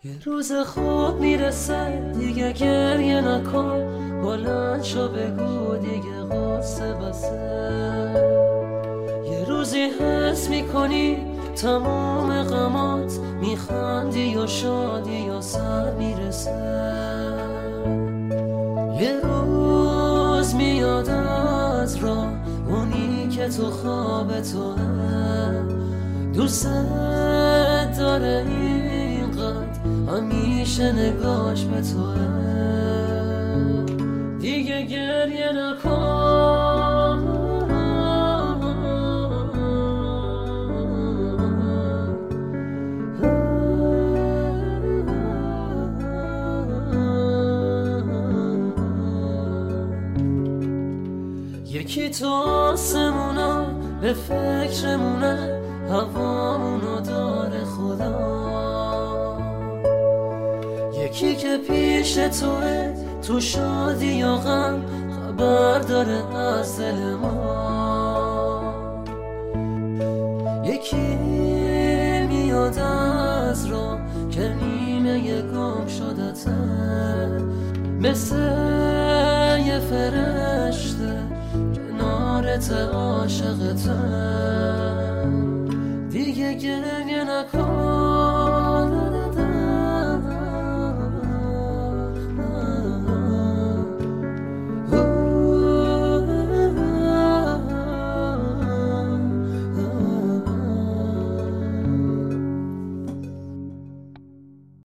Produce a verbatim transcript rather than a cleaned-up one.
یه روز خوب میرسه دیگه گریه نکن، بلند شو بگو دیگه غصه بسه. یه روزی حس میکنی تمام غمات میخندی و شادی و سر میرسه. یه روز میاد از راه اونی که تو خواب توه، دوست داره اینقدر همیشه نگاش به توه. دیگه گریه نکن، یکی تو آسمونا به فکرمونه، هوامونو داره خدا. یکی که پیش توه تو شادی و غم، خبر داره از دل ما. یکی میاد از را که نیمه گم شدته، مثل یه فرشته کنارت عاشقته. دیگه گریه نکن،